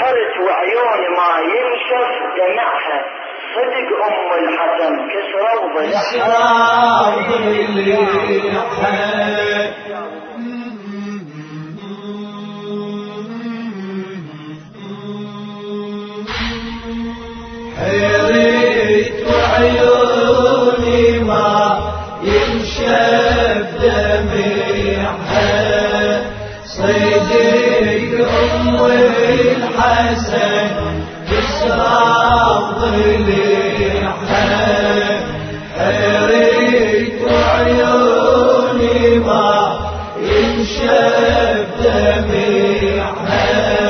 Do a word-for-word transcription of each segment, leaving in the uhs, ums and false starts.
سهرت وعيون ما ينشف دمعها صدق أم الحسن كسرى وضلعها حيرت وعيوني ما ينشف دمعها صدق أم الحسن كسرى وضلعها حيرت وعيوني ما ينشف دمعها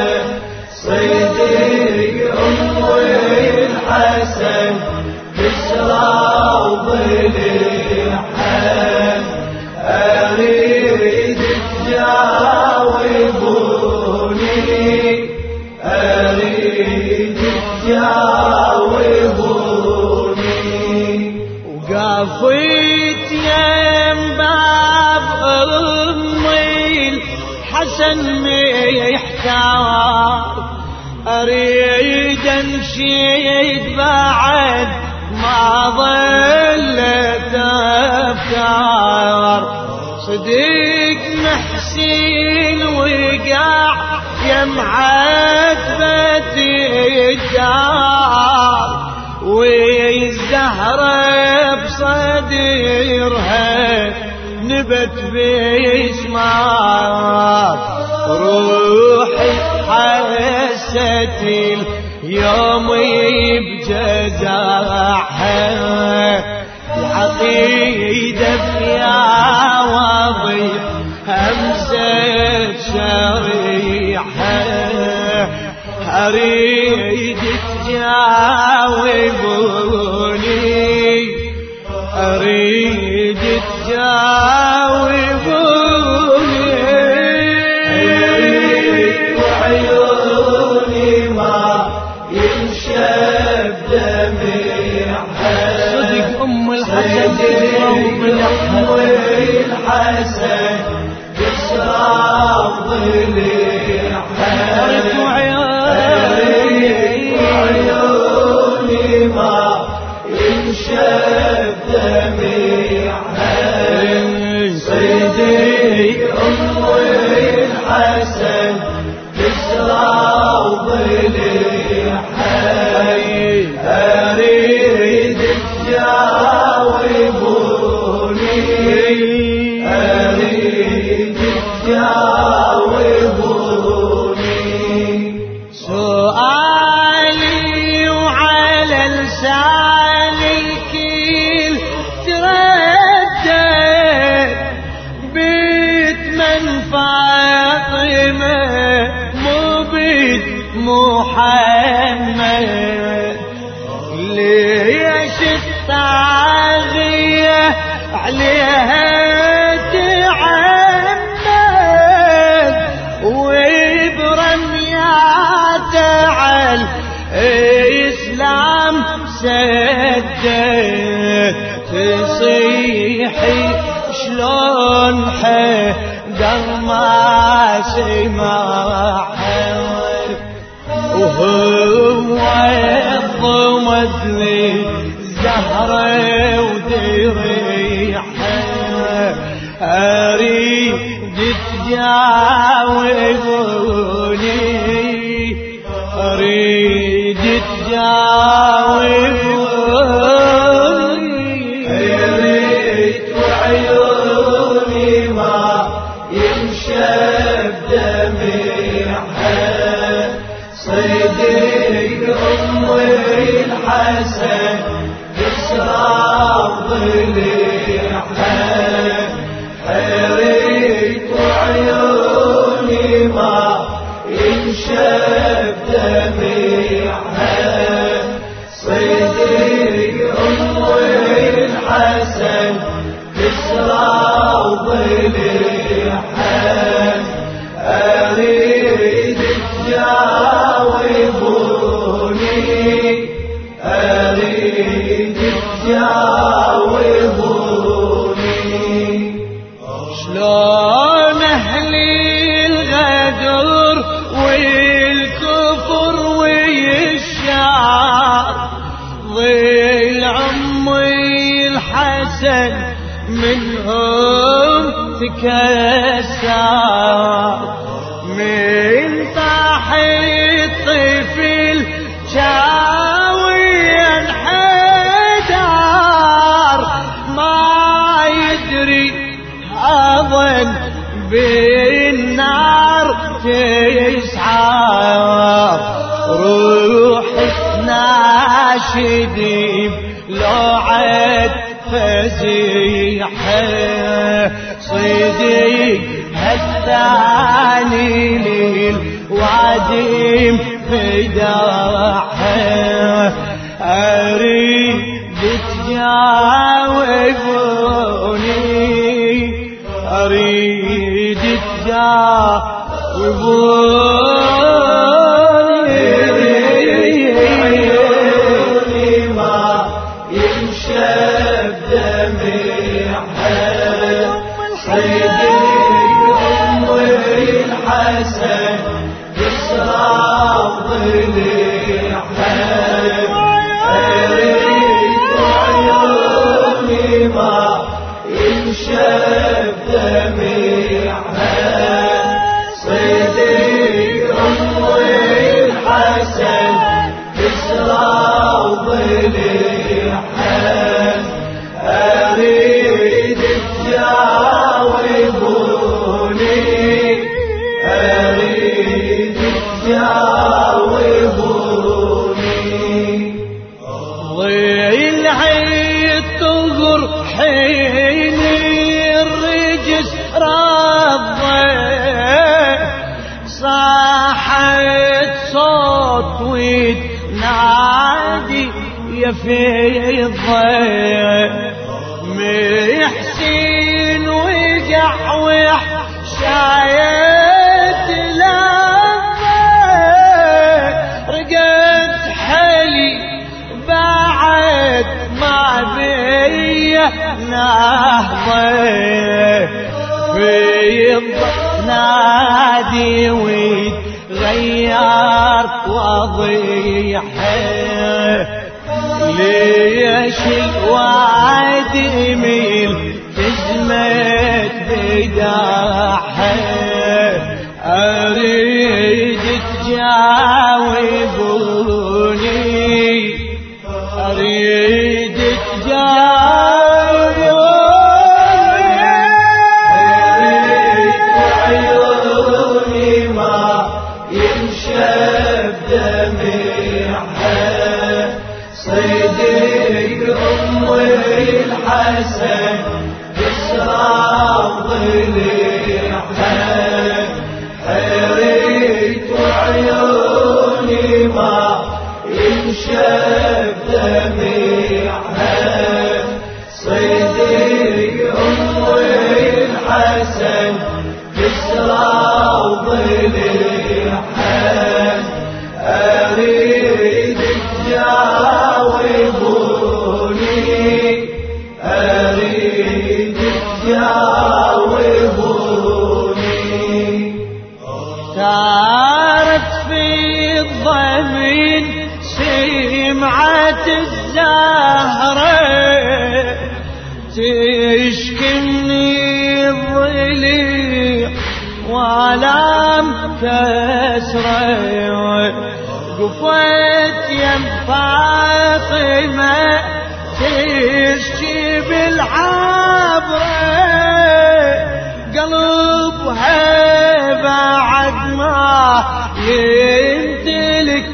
صدق أم الحسن كسرى وضلعها أريد تجاوبوني أريد تجاوبوني وقفت يم باب أمي الحسن محتار أريد أمشي بعد ما ظلت أفكار صديق محسين وقع يم عتبة الدار والزهرة بصدرها نبت باسمار روحي حست اليوم بجزعها العقيدة فيها وضيع همسة شريحة أريد تجاوبوني أريد تجاوبوني وعيوني ما ينشف دمعها صدق أم الحسن أم الحسن كسرى وضلعها وعيوني ما ينشف دمعها صدق أم الحسن كسرى وضلعها أريد تجاوبوني أريد تجاوبوني سؤالي وعلى لساني الكل تردد بيت من فاطمة مو بيت محمد ليش الطاغية عليها تعمد وبرميات على الإسلام سدد تصيحي شلون حدر ما سمعها وهو الضمد لي زهرة ودريحة أريد تجاوبوني أريد تجاوبوني حيرت وعيوني ما ينشف دمعها صدق أم الحسن كسرى وضلعها حيرت وعيوني ما ينشف دمعها صدق أم الحسن كسرى وضلعها أريد تجاوبوني أريد تجاوبوني شلون أهل الغدر والكفر انكسر من طاح الطفل شاوي انحدر ما يدري اظن بالنار تسعر روح ناشدي لوعد فزيحه صديق الثاني للوادم فداحه اريد تجاوبوني اريد تجاوبوني ما ينشف دمعها صديق أم الحسن يسرى ضليعها أريد عيوني ما ينشف دمعها صديق أم الحسن يسرى ضليعها أريد تجاوبوني أريد تجاوبوني ضيل عيد تغر حين الرجس رضي صاحت صوت وينادي يا فيضي محسين وقعوح شايت لفه رقد حلي بعد ما بيه نهضه في نادي ويتغير وضيحه ليش الوعد يميل تزمت بداحه اريد تجاوبوني اريد تجاوبوني أريد عيوني ما ينشف دمعها صديق أم الحسن يسرى ضليعها أريد عيوني ما ينشف دمعها صديق أم الحسن يسرى ضليعها أريد تجاوبوني أريد تجاوبوني سارت في الضمين سمعت الزهرة تشكني الضليع ولم كسره قفت يم فاطمة تشكي بالعبرة قلبها بعد ما يمتلك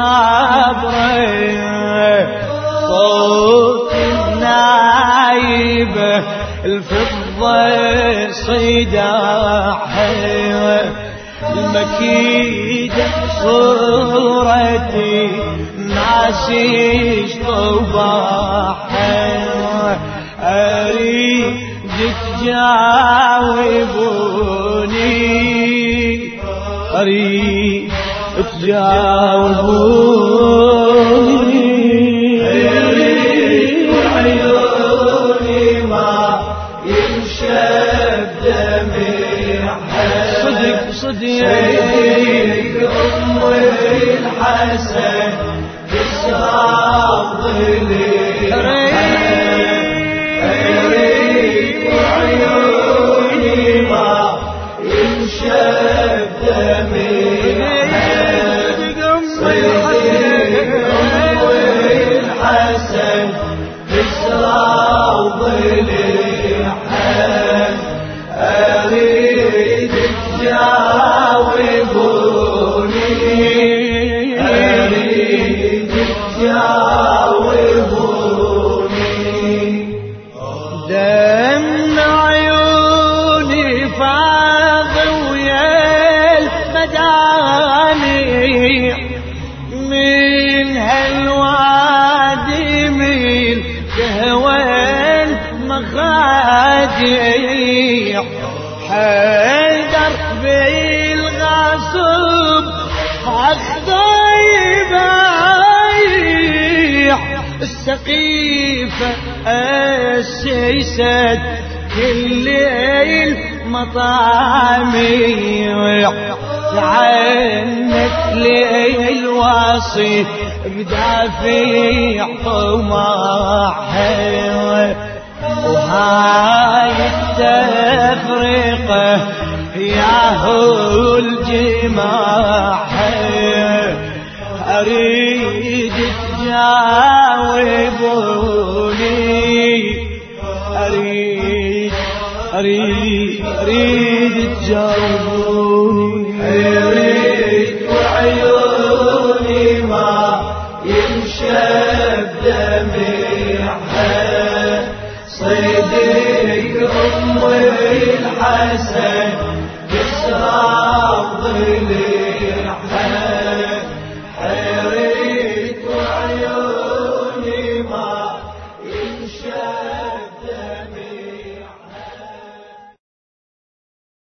صبره صوت النايبة الفضة صداحه المكيدة صورتي ناسيش طباحه أريد تجاوبوني أريد تجاوبوني أريد عيوني ما ينشف دمعها صدق صدق أم الحسن يسرى ضليعها أريد عيوني أريد تجاوبوني دم عيوني فاض ويا المدامع من هالوادي من شهوان مخادع حيدر بالغصب عالضيب بايع السقيفة أسست كل ليل مطامع تعنت لي الوصي بدافع طمعها وهاي التفرقة ياهو الجماعة أريد تجاوبوني أريد أريد